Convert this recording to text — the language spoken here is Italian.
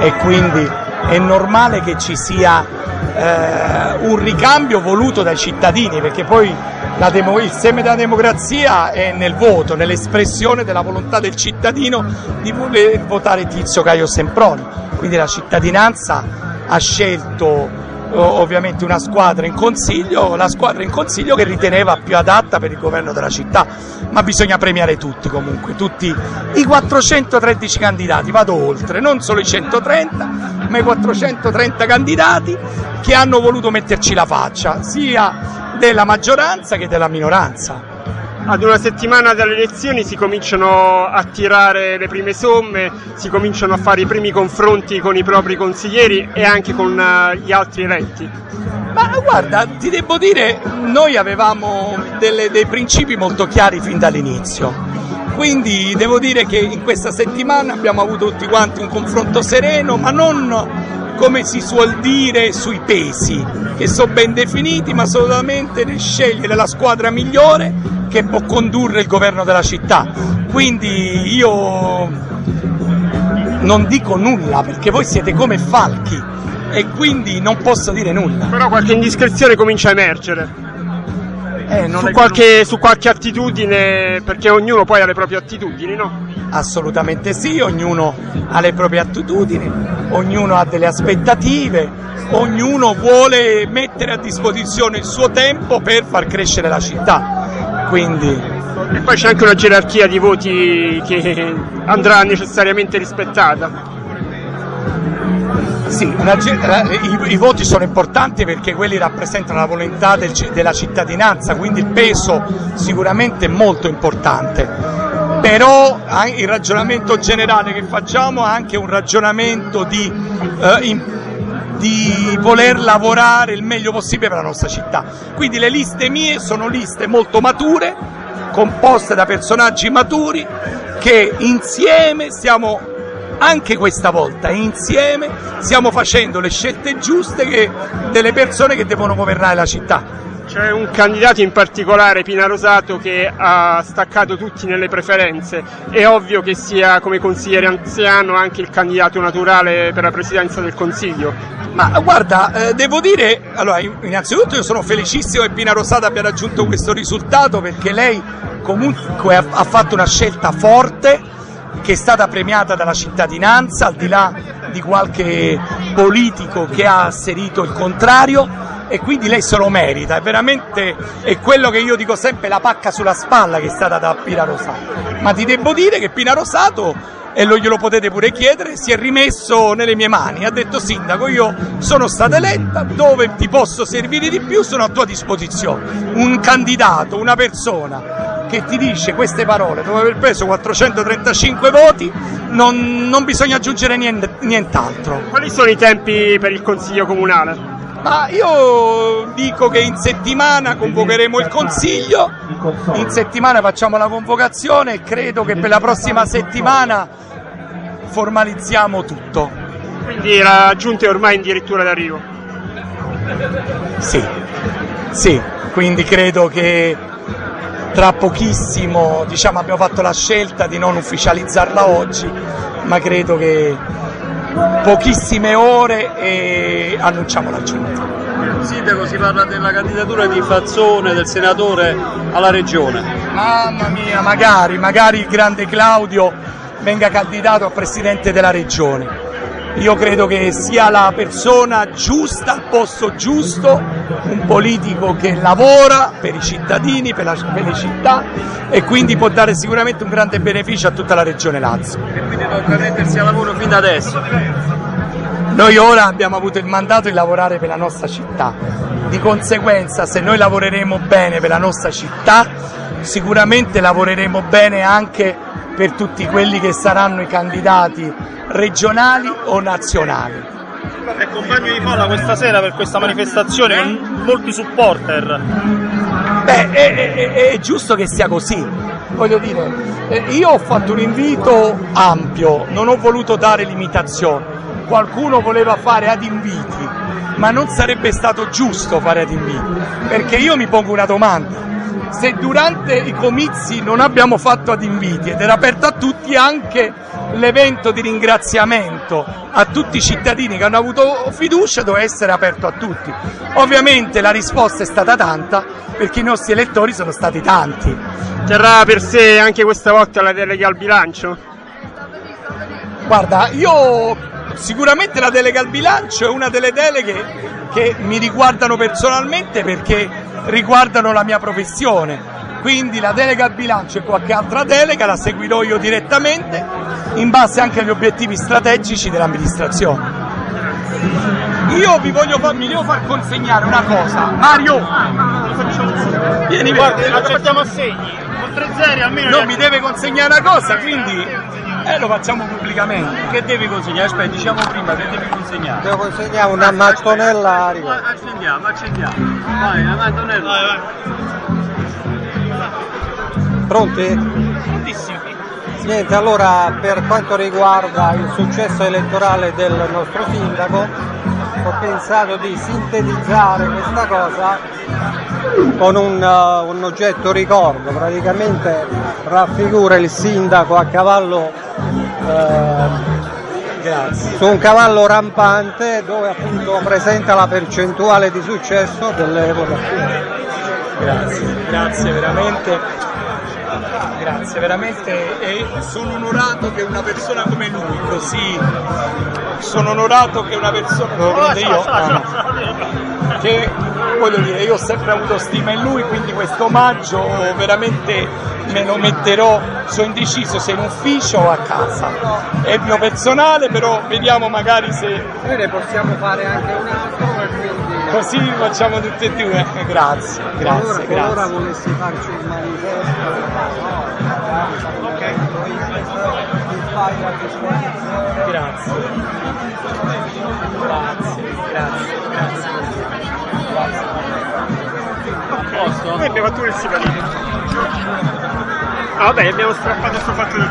e quindi è normale che ci sia un ricambio voluto dai cittadini, perché poi il seme della democrazia è nel voto, nell'espressione della volontà del cittadino di voler votare Tizio Caio Semproni. Quindi la cittadinanza ha scelto ovviamente una squadra in consiglio, la squadra in consiglio che riteneva più adatta per il governo della città, ma bisogna premiare tutti comunque, tutti i 413 candidati, vado oltre, non solo i 130, ma i 430 candidati che hanno voluto metterci la faccia, sia della maggioranza che della minoranza. Ad una settimana dalle elezioni si cominciano a tirare le prime somme, si cominciano a fare i primi confronti con i propri consiglieri e anche con gli altri eletti. Ma guarda, ti devo dire, noi avevamo dei principi molto chiari fin dall'inizio, quindi devo dire che in questa settimana abbiamo avuto tutti quanti un confronto sereno, ma non come si suol dire sui pesi, che sono ben definiti, ma solamente nel scegliere la squadra migliore che può condurre il governo della città. Quindi io non dico nulla, perché voi siete come falchi e quindi non posso dire nulla. Però qualche indiscrezione comincia a emergere. Su qualche attitudine, perché ognuno poi ha le proprie attitudini, no? Assolutamente sì, ognuno ha le proprie attitudini, ognuno ha delle aspettative, ognuno vuole mettere a disposizione il suo tempo per far crescere la città. Quindi... E poi c'è anche una gerarchia di voti che andrà necessariamente rispettata. Sì, i voti sono importanti perché quelli rappresentano la volontà della cittadinanza, quindi il peso sicuramente è molto importante, però il ragionamento generale che facciamo è anche un ragionamento di voler lavorare il meglio possibile per la nostra città. Quindi le liste mie sono liste molto mature, composte da personaggi maturi che insieme stiamo... Anche questa volta insieme stiamo facendo le scelte giuste delle persone che devono governare la città. C'è un candidato in particolare, Pina Rosato, che ha staccato tutti nelle preferenze. È ovvio che sia come consigliere anziano anche il candidato naturale per la presidenza del Consiglio. Ma guarda, devo dire, allora, innanzitutto io sono felicissimo che Pina Rosato abbia raggiunto questo risultato, perché lei comunque ha fatto una scelta forte che è stata premiata dalla cittadinanza, al di là di qualche politico che ha asserito il contrario, e quindi lei se lo merita, è quello che io dico sempre, la pacca sulla spalla che è stata da Pina Rosato. Ma ti devo dire che Pina Rosato, e glielo potete pure chiedere, si è rimesso nelle mie mani, ha detto: sindaco, io sono stata eletta, dove ti posso servire di più sono a tua disposizione. Un candidato, una persona che ti dice queste parole dopo aver preso 435 voti, non bisogna aggiungere nient'altro. Quali sono i tempi per il Consiglio Comunale? Ma io dico che in settimana convocheremo il Consiglio, in settimana facciamo la convocazione e credo che per la prossima settimana formalizziamo tutto. Quindi la Giunta è ormai addirittura d'arrivo? Sì, quindi credo che tra pochissimo, abbiamo fatto la scelta di non ufficializzarla oggi, ma credo che pochissime ore e annunciamo la giunta. Sindaco, si parla della candidatura di Fazzone, del senatore alla regione. Mamma mia, magari il grande Claudio venga candidato a presidente della regione. Io credo che sia la persona giusta al posto giusto, un politico che lavora per i cittadini, per le città, e quindi può dare sicuramente un grande beneficio a tutta la regione Lazio. E quindi tocca mettersi al lavoro fin da adesso. Noi ora abbiamo avuto il mandato di lavorare per la nostra città, di conseguenza se noi lavoreremo bene per la nostra città sicuramente lavoreremo bene anche per tutti quelli che saranno i candidati regionali o nazionali. È compagno di folla questa sera per questa manifestazione con molti supporter. È giusto che sia così, voglio dire, io ho fatto un invito ampio, non ho voluto dare limitazioni, qualcuno voleva fare ad inviti, ma non sarebbe stato giusto fare ad inviti, perché io mi pongo una domanda: se durante i comizi non abbiamo fatto ad inviti ed era aperto a tutti, anche l'evento di ringraziamento a tutti i cittadini che hanno avuto fiducia doveva essere aperto a tutti. Ovviamente la risposta è stata tanta perché i nostri elettori sono stati tanti. Terrà per sé anche questa volta la delega al bilancio? Guarda, io sicuramente la delega al bilancio è una delle deleghe che mi riguardano personalmente perché riguardano la mia professione. Quindi la delega al bilancio e qualche altra delega la seguirò io direttamente in base anche agli obiettivi strategici dell'amministrazione. Io mi devo far consegnare una cosa. Mario, vieni, Guarda, accettiamo assegni, con 3-0 almeno. non mi deve consegnare una cosa, quindi lo facciamo pubblicamente. Che devi consegnare? Aspetta, diciamo prima che devi consegnare. Devo consegnare una mattonella. Accendiamo. Vai, la mattonella. Vai. Pronti? Prontissimi. Niente, allora per quanto riguarda il successo elettorale del nostro sindaco, ho pensato di sintetizzare questa cosa con un oggetto ricordo, praticamente raffigura il sindaco a cavallo su un cavallo rampante dove appunto presenta la percentuale di successo delle votazioni. Grazie veramente, e sono onorato che una persona come lui, così, che voglio dire, io ho sempre avuto stima in lui, quindi questo omaggio veramente me lo metterò, sono indeciso se in ufficio o a casa, è il mio personale, però vediamo magari se... Noi ne possiamo fare anche un altro e quindi... Così facciamo tutti e due, grazie. Allora volessi farci un manifesto, Ok. Grazie. Noi abbiamo fatto il siparino. Ah, vabbè, abbiamo strappato sto fatto del